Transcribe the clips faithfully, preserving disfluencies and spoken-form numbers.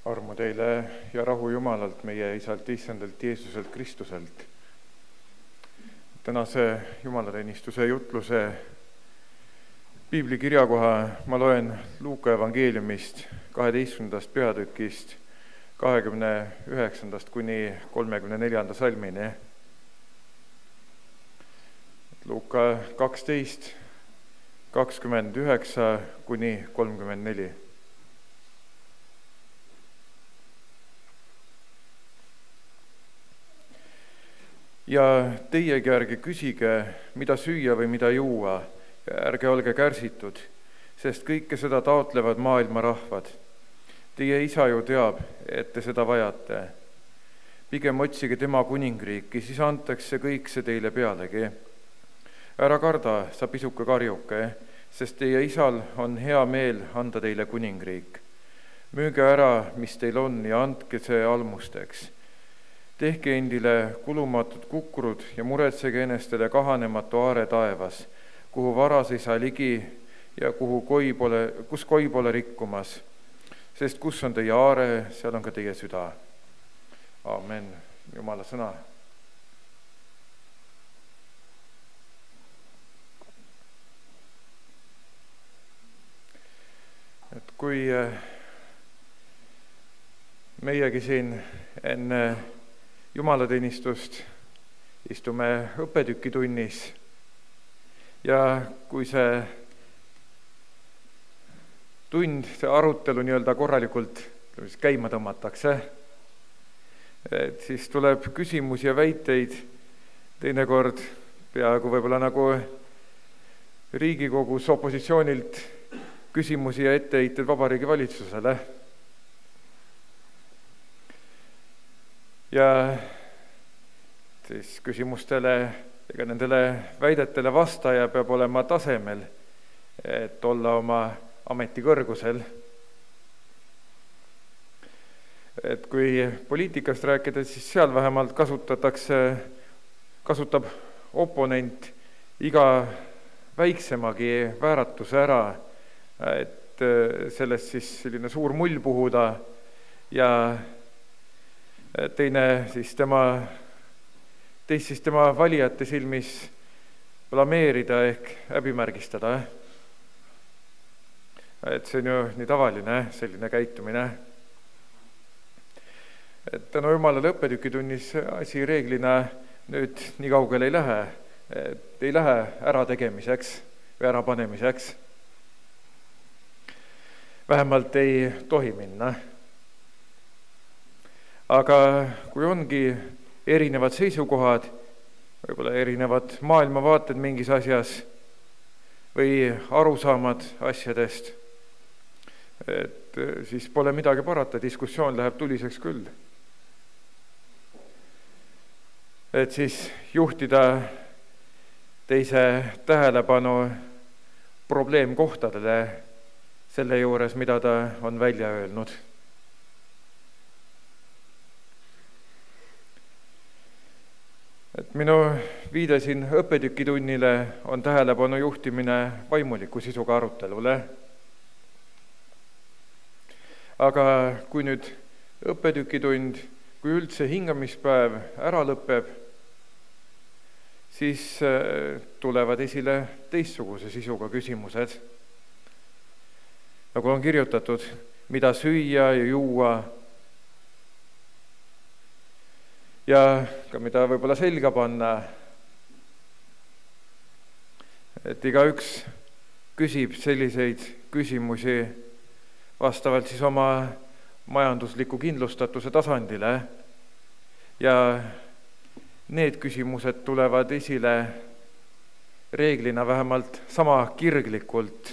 Armu teile ja rahu Jumalalt, meie Isalt, Issandalt, Jeesuselt, Kristuselt. Tänase jumalateenistuse jutluse piibli kirjakoha ma loen Luuka evangeeliumist kaheteistkümnendast peatükist kahekümne üheksandast kuni kolmekümne neljanda salmini. Luuka kaksteist, kakskümmend üheksa kuni kolmkümmend neli. Ja teiegi ärge küsige, mida süüa või mida juua, ja ärge olge kärsitud, sest kõike seda taotlevad maailma rahvad. Teie isa ju teab, et te seda vajate. Pigem otsige tema kuningriiki, siis antakse kõik see teile pealegi. Ära karda, sa pisuke karjuke, sest teie isal on hea meel anda teile kuningriik. Müüge ära, mis teil on, ja andke see almusteks. Tehke endile kulumatud kukrud ja muretsege enestele kahanematu aare taevas, kuhu varas ei saa ligi ja kuhu koi pole, kus koi pole rikkumas. Sest kus on teie aare, seal on ka teie süda. Aamen. Jumala sõna. Et kui meiegi siin enne jumalateenistust istume õppetükitunnis ja kui see tund, see arutelu nii-öelda korralikult käima tõmmatakse, et siis tuleb küsimusi ja väiteid teinekord peaaegu võib-olla nagu Riigikogus opositsioonilt küsimusi ja etteheited Vabariigi Valitsusele. Ja siis küsimustele ega nendele väidetele vastaja peab olema tasemel, et olla oma ameti kõrgusel. Et kui poliitikast rääkida, siis seal vähemalt kasutatakse, kasutab oponent iga väiksemagi vääratuse ära, et sellest siis selline suur mull puhuda ja teine siis tema, teist siis tema valijate silmis blameerida ehk häbimärgistada. Et see on ju nii tavaline selline käitumine. Et tänu Jumalale õppetükitunnis asi reeglina nüüd nii kaugele ei lähe, et ei lähe ärategemiseks või ärapanemiseks. Vähemalt ei tohi minna. Aga kui ongi erinevad seisukohad, võib-olla erinevad maailmavaated mingis asjas või arusaamad asjadest, et siis pole midagi parata, diskussioon läheb tuliseks küll. Et siis juhtida teise tähelepanu probleemkohtadele selle juures, mida ta on välja öelnud. Et minu viide siin õppetükitunnile on tähelepanu juhtimine vaimuliku sisuga arutelule. Aga kui nüüd õppetükitund, kui üldse hingamispäev ära lõpeb, siis tulevad esile teistsuguse sisuga küsimused. Nagu on kirjutatud, mida süüa ja juua, ja ka mida võib-olla selga panna, et igaüks küsib selliseid küsimusi vastavalt siis oma majandusliku kindlustatuse tasandile ja need küsimused tulevad esile reeglina vähemalt sama kirglikult,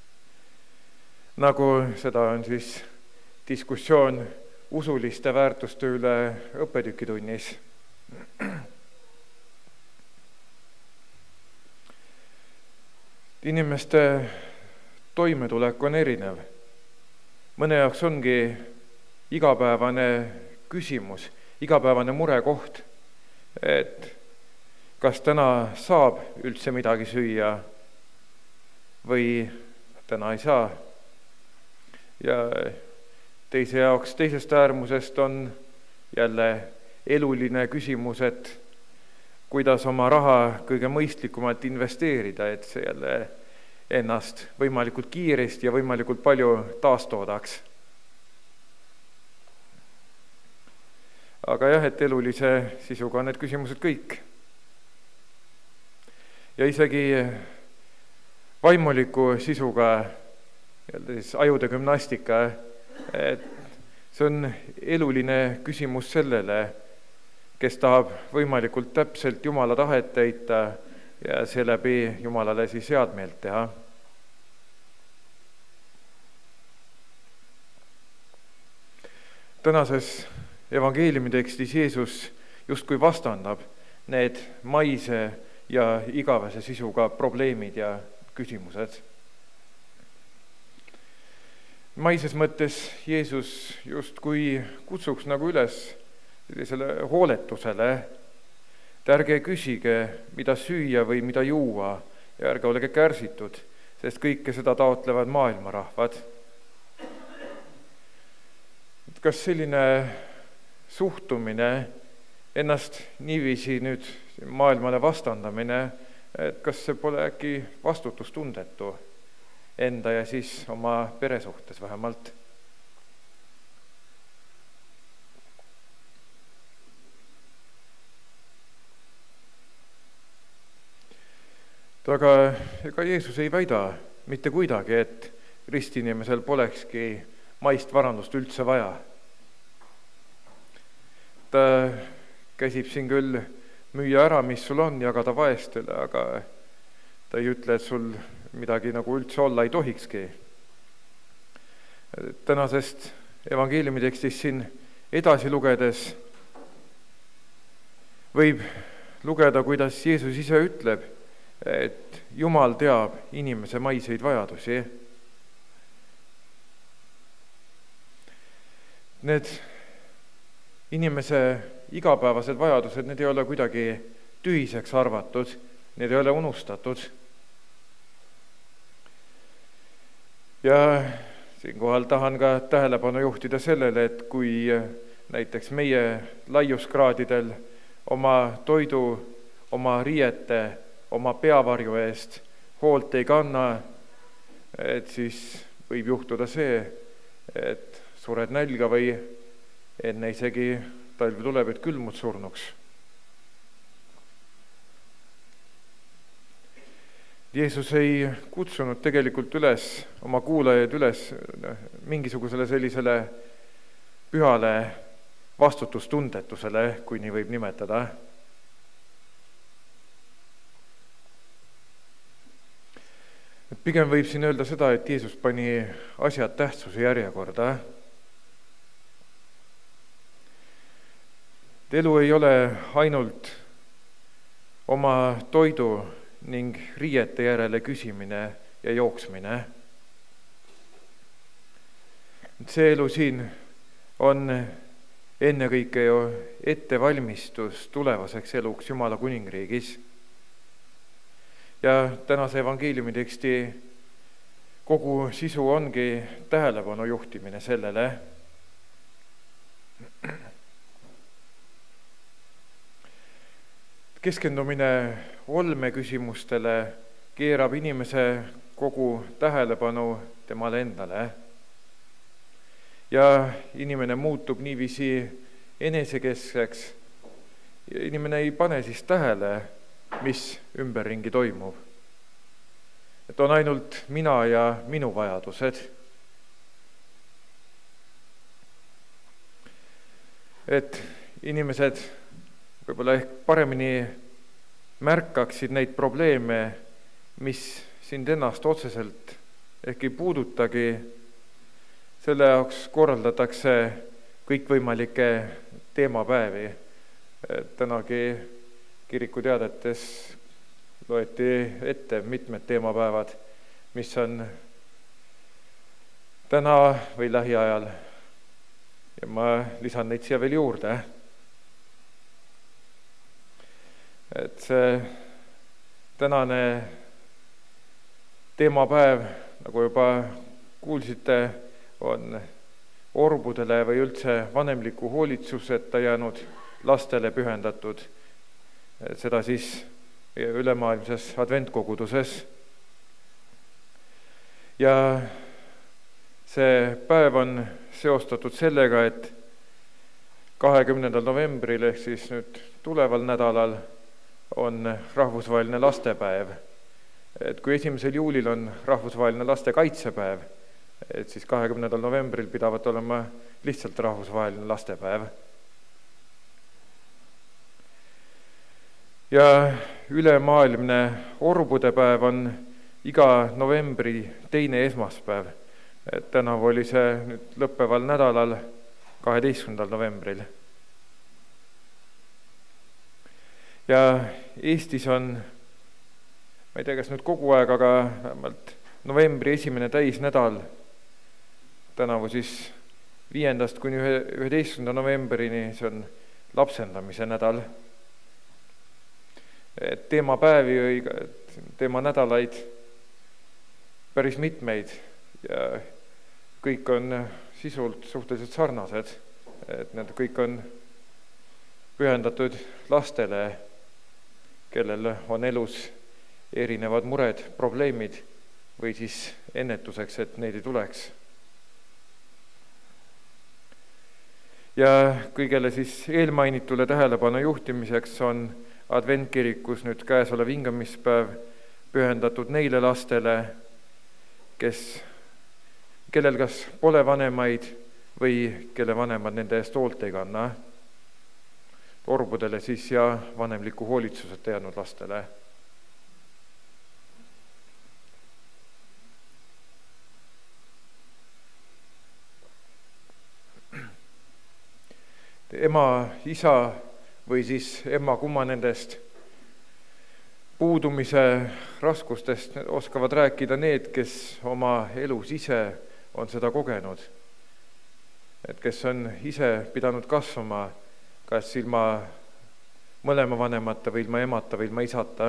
nagu seda on siis diskussioon usuliste väärtuste üle õppetükitunnis. Inimeste toimetulek on erinev. Mõne jaoks ongi igapäevane küsimus, igapäevane murekoht, et kas täna saab üldse midagi süüa või täna ei saa. Ja teise jaoks teisest äärmusest on jälle eluline küsimus, et kuidas oma raha kõige mõistlikumalt investeerida, et see jälle ennast võimalikult kiiresti ja võimalikult palju taastoodaks. Aga jah, et elulise sisuga on need küsimused kõik. Ja isegi vaimuliku sisuga, jälle siis ajude gümnastika, et see on eluline küsimus sellele, kes tahab võimalikult täpselt Jumala tahet täita ja seeläbi Jumalale siis head meelt teha. Tänases evangeeliumi tekstis Jeesus justkui vastandab need maise ja igavese sisuga probleemid ja küsimused. Maises mõttes Jeesus justkui kutsuks nagu üles sellisele hooletusele, et ärge küsige, mida süüa või mida juua ja ärge olege kärsitud, sest kõike seda taotlevad maailmarahvad. Kas selline suhtumine, ennast niiviisi nüüd maailmale vastandamine, et kas see pole äkki vastutustundetu enda ja siis oma pere suhtes vähemalt? Aga ega Jeesus ei väida mitte kuidagi, et ristinimesel polekski maist varandust üldse vaja. Ta käsib siin küll müüa ära, mis sul on, jagada vaestele, aga ta ei ütle, et sul midagi nagu üldse olla ei tohikski. Tänasest evangeeliumi tekstis siin edasi lugedes võib lugeda, kuidas Jeesus ise ütleb, et Jumal teab inimese maiseid vajadusi. Need inimese igapäevased vajadused, need ei ole kuidagi tühiseks arvatud, need ei ole unustatud. Ja siinkohal tahan ka tähelepanu juhtida sellele, et kui näiteks meie laiuskraadidel oma toidu, oma riiete, oma peavarju eest hoolt ei kanna, et siis võib juhtuda see, et sured nälga või enne isegi talv tuleb, et külmud surnuks. Jeesus ei kutsunud tegelikult üles, oma kuulajaid üles mingisugusele sellisele pühale vastutustundetusele, kui nii võib nimetada. Pigem võib siin öelda seda, et Jeesus pani asjad tähtsuse järjekorda. Elu ei ole ainult oma toidu ning riiete järele küsimine ja jooksmine. See elu siin on ennekõike ju ettevalmistus tulevaseks eluks Jumala kuningriigis. Ja tänase evangeeliumi teksti kogu sisu ongi tähelepanu juhtimine sellele. Keskendumine olmeküsimustele keerab inimese kogu tähelepanu temale endale. Ja inimene muutub niiviisi enesekeskseks. Inimene ei pane siis tähele, mis ümberringi toimub. Et on ainult mina ja minu vajadused. Et inimesed võib-olla ehk paremini märkaksid neid probleeme, mis sind ennast otseselt ehk ei puudutagi. Selle jaoks korraldatakse kõikvõimalikke teemapäevi. Tänagi kirikuteadetes loeti ette mitmed teemapäevad, mis on täna või lähiajal. Ja ma lisan neid siia veel juurde. Et see tänane teemapäev, nagu juba kuulsite, on orbudele või üldse vanemliku hoolitsuseta jäänud lastele pühendatud, seda siis ülemaailmses adventkoguduses. Ja see päev on seostatud sellega, et kahekümnendal novembril ehk siis nüüd tuleval nädalal on rahvusvaheline lastepäev. Et kui esimesel juulil on rahvusvaheline lastekaitsepäev, et siis kahekümnendal novembril pidavat olema lihtsalt rahvusvaheline lastepäev. Ja ülemaailmne orbude päev on iga novembri teine esmaspäev. Et tänavu oli see nüüd lõppeval nädalal kaheteistkümnendal novembril. Ja Eestis on, ma ei tea, kas nüüd kogu aeg, aga vähemalt novembri esimene täisnädal, tänavu siis viiendast kuni üheteistkümnenda novembrini, see on lapsendamise nädal. Et teemapäevi või teemanädalaid päris mitmeid ja kõik on sisult suhteliselt sarnased, et need kõik on pühendatud lastele, kellel on elus erinevad mured, probleemid või siis ennetuseks, et neid ei tuleks. Ja kõigele siis eelmainitule tähelepanu juhtimiseks on adventkirikus nüüd käesolev hingamispäev pühendatud neile lastele, kes, kellel kas pole vanemaid või kelle vanemad nende eest hoolt ei kanna. Orbudele siis ja vanemliku hoolitsuseta jäänud lastele. Ema, isa või siis emma kumma nendest puudumise raskustest oskavad rääkida need, kes oma elus ise on seda kogenud. Et kes on ise pidanud kasvama kas ilma mõlema vanemata või ilma emata või ilma isata.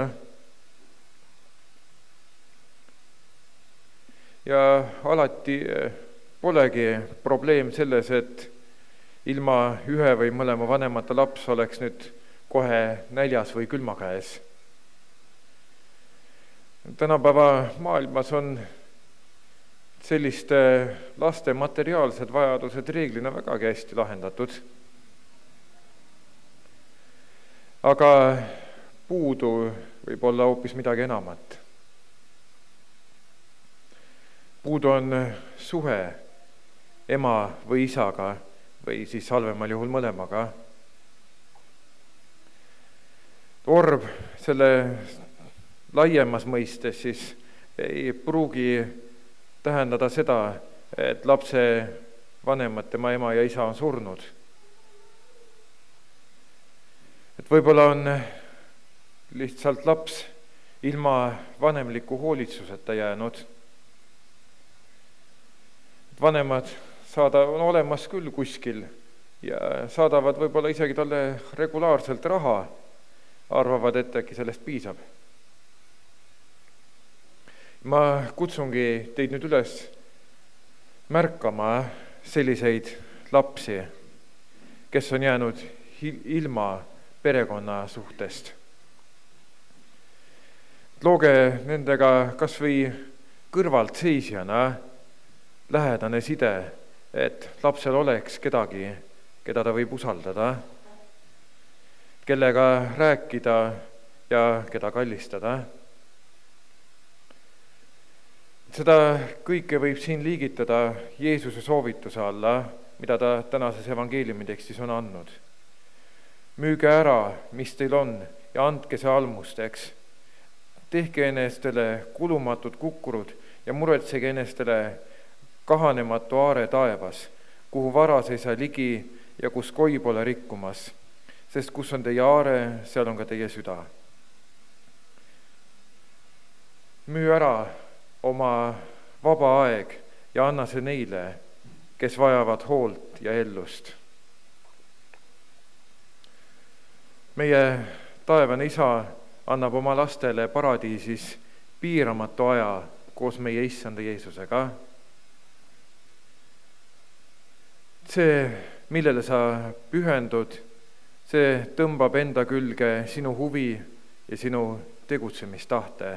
Ja alati polegi probleem selles, et ilma ühe või mõlema vanemata laps oleks nüüd kohe näljas või külma käes. Tänapäeva maailmas on selliste laste materiaalsed vajadused reeglina vägagi hästi lahendatud. Aga puudu võib olla hoopis midagi enamat. Puudu on suhe ema või isaga või siis halvemal juhul mõlemaga. Orb selle laiemas mõistes siis ei pruugi tähendada seda, et lapse vanemad, tema ema ja isa on surnud. Et võib-olla on lihtsalt laps ilma vanemliku hoolitsuseta jäänud. Vanemad saada on olemas küll kuskil ja saadavad võib-olla isegi talle regulaarselt raha, arvavad, et äkki sellest piisab. Ma kutsungi teid nüüd üles märkama selliseid lapsi, kes on jäänud ilma perekonna suhtest. Looge nendega kas või kõrvalt seisjana lähedane side, et lapsel oleks kedagi, keda ta võib usaldada, kellega rääkida ja keda kallistada. Seda kõike võib siin liigitada Jeesuse soovituse alla, mida ta tänases evangeeliumi tekstis on andnud. Müüge ära, mis teil on, ja andke see almusteks. Tehke enestele kulumatud kukkurud ja muretsege enestele kahanematu aare taevas, kuhu varas ei saa ligi ja kus koi pole rikkumas, sest kus on teie aare, seal on ka teie süda. Müü ära oma vaba aeg ja anna see neile, kes vajavad hoolt ja ellust. Meie taevane isa annab oma lastele paradiisis piiramatu aja koos meie issanda Jeesusega. see, millele sa pühendud, see tõmbab enda külge sinu huvi ja sinu tegutsemistahte.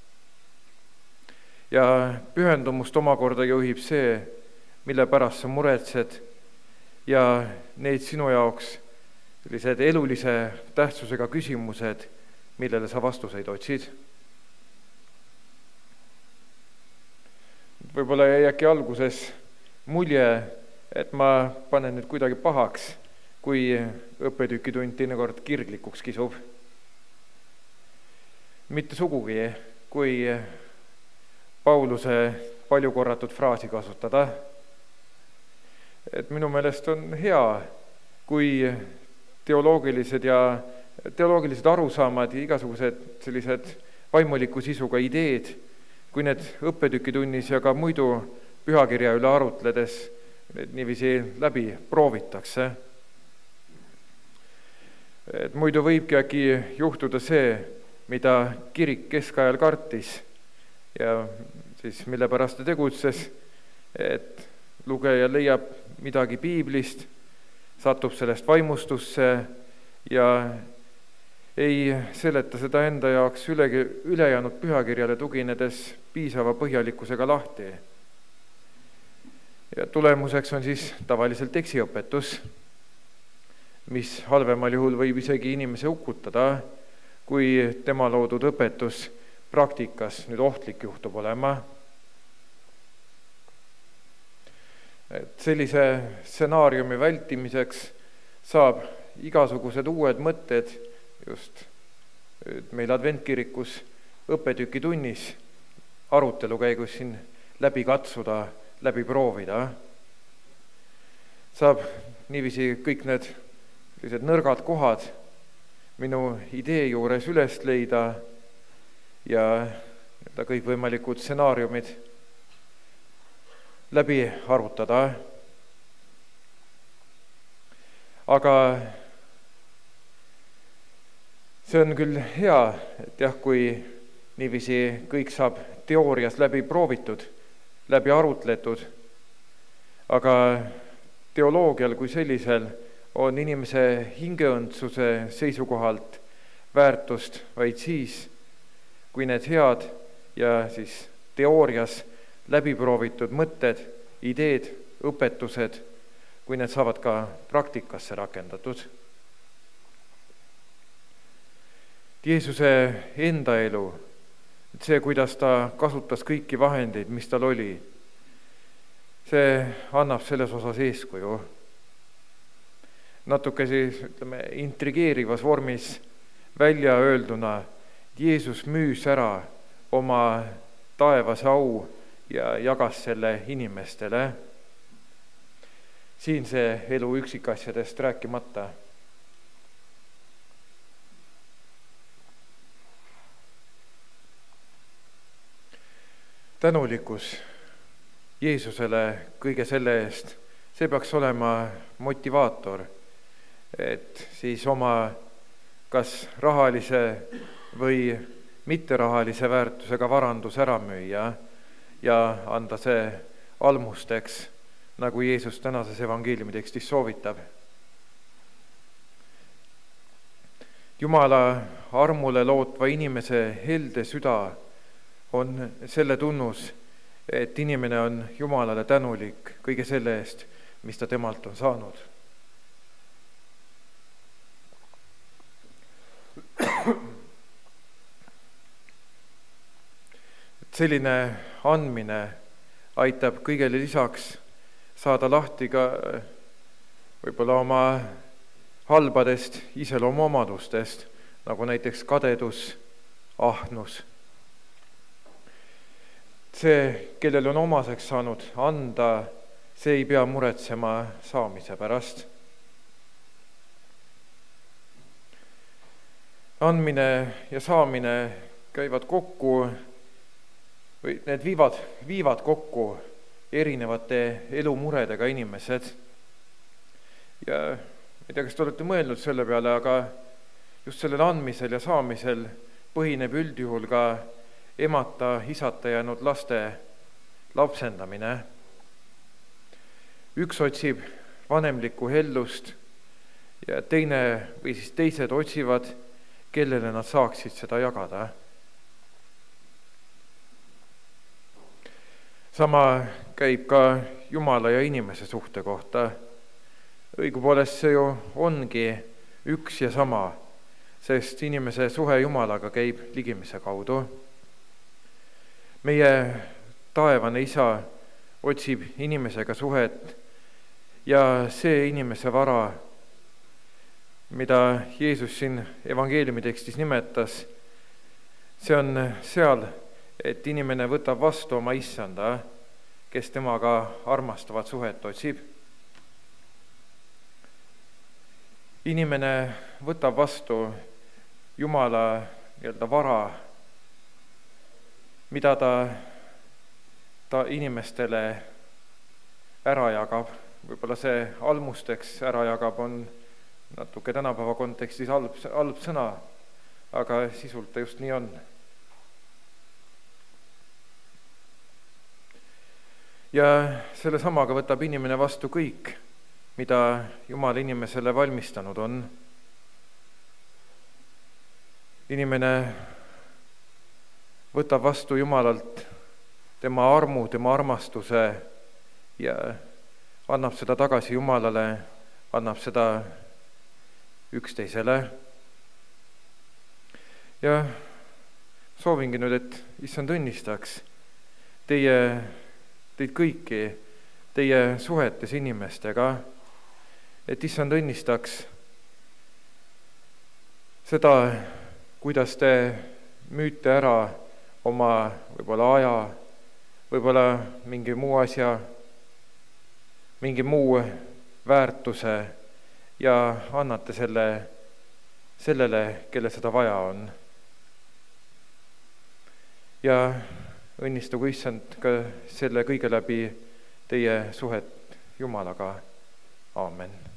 Ja pühendumust omakorda juhib see, mille pärast sa muretsed ja need sinu jaoks sellised elulise tähtsusega küsimused, millele sa vastuseid otsid. Võib-olla jäi äkki alguses mulje, et ma panen nüüd kuidagi pahaks, kui õppetükitund teinekord kirglikuks kisub. Mitte sugugi, kui Pauluse palju korratud fraasi kasutada. Et minu meelest on hea, kui teoloogilised ja teoloogilised arusaamad ja igasugused sellised vaimuliku sisuga ideed, kui need õppetükitunnis ja ka muidu pühakirja üle arutledes niiviisi läbi proovitakse. Et muidu võibki äkki juhtuda see, mida kirik keskajal kartis ja siis mille pärast ta tegutses, et lugeja leiab midagi piiblist, satub sellest vaimustusse ja ei seleta seda enda jaoks üle, ülejäänud pühakirjale tuginedes piisava põhjalikkusega lahti. Ja tulemuseks on siis tavaliselt eksiõpetus, mis halvemal juhul võib isegi inimese ukutada, kui tema loodud õpetus praktikas nüüd ohtlik juhtub olema. Et sellise stsenaariumi vältimiseks saab igasugused uued mõtted just meil adventkirikus õppetükitunnis arutelu käigus siin läbi katsuda, läbi proovida. Saab niiviisi kõik need sellised nõrgad kohad minu idee juures üles leida ja kõikvõimalikud stsenaariumid läbi arutada. Aga see on küll hea, et jah, kui niiviisi kõik saab teoorias läbi proovitud, läbi arutletud, aga teoloogial kui sellisel on inimese hingeõndsuse seisukohalt väärtust vaid siis, kui need head ja siis teoorias läbi proovitud mõtted, ideed, õpetused, kui need saavad ka praktikasse rakendatud. Jeesuse enda elu, see, kuidas ta kasutas kõiki vahendeid, mis tal oli, see annab selles osas eeskuju. Natuke siis, ütleme, intrigeerivas vormis välja öelduna, Jeesus müüs ära oma taevase au ja jagas selle inimestele. Siin see elu üksikasjadest rääkimata. Tänulikkus Jeesusele kõige selle eest, see peaks olema motivaator, et siis oma kas rahalise või mitterahalise väärtusega varandus ära müüa ja anda see almusteks, nagu Jeesus tänases evangeeliumi tekstis soovitab. Jumala armule lootva inimese helde süda on selle tunnus, et inimene on Jumalale tänulik kõige selle eest, mis ta temalt on saanud. Selline andmine aitab kõigele lisaks saada lahti ka võib-olla oma halbadest iseloomuomadustest, nagu näiteks kadedus, ahnus. See, kellel on omaseks saanud anda, see ei pea muretsema saamise pärast. Andmine ja saamine käivad kokku või need viivad, viivad kokku erinevate elumuredega inimesed. Ja ei tea, kas te olete mõelnud selle peale, aga just sellel andmisel ja saamisel põhineb üldjuhul ka emata, isata jäänud laste lapsendamine. Üks otsib vanemlikku hellust ja teine või siis teised otsivad, kellele nad saaksid seda jagada. Sama käib ka Jumala ja inimese suhte kohta. Õigupoolest see ju ongi üks ja sama, sest inimese suhe Jumalaga käib ligimise kaudu. Meie taevane Isa otsib inimesega suhet ja see inimese vara, mida Jeesus siin evangeeliumi tekstis nimetas, see on seal, et inimene võtab vastu oma issanda, kes temaga armastavat suhet otsib. Inimene võtab vastu Jumala nii-öelda vara, mida ta, ta inimestele ära jagab. Võib-olla see almusteks ära jagab on natuke tänapäeva kontekstis halb, halb sõna, aga sisult ta just nii on. Ja selle samaga võtab inimene vastu kõik, mida Jumal inimesele valmistanud on. Inimene võtab vastu Jumalalt tema armu, tema armastuse ja annab seda tagasi Jumalale, annab seda üksteisele. Ja soovingi nüüd, et Issand õnnistaks teie, teid kõiki, teie suhetes inimestega, et Issand õnnistaks seda, kuidas te müüte ära oma võib-olla aja, võib-olla mingi muu asja, mingi muu väärtuse ja annate selle sellele, kelle seda vaja on. Ja õnnistagu Issand ka selle kõige läbi teie suhet Jumalaga. Aamen.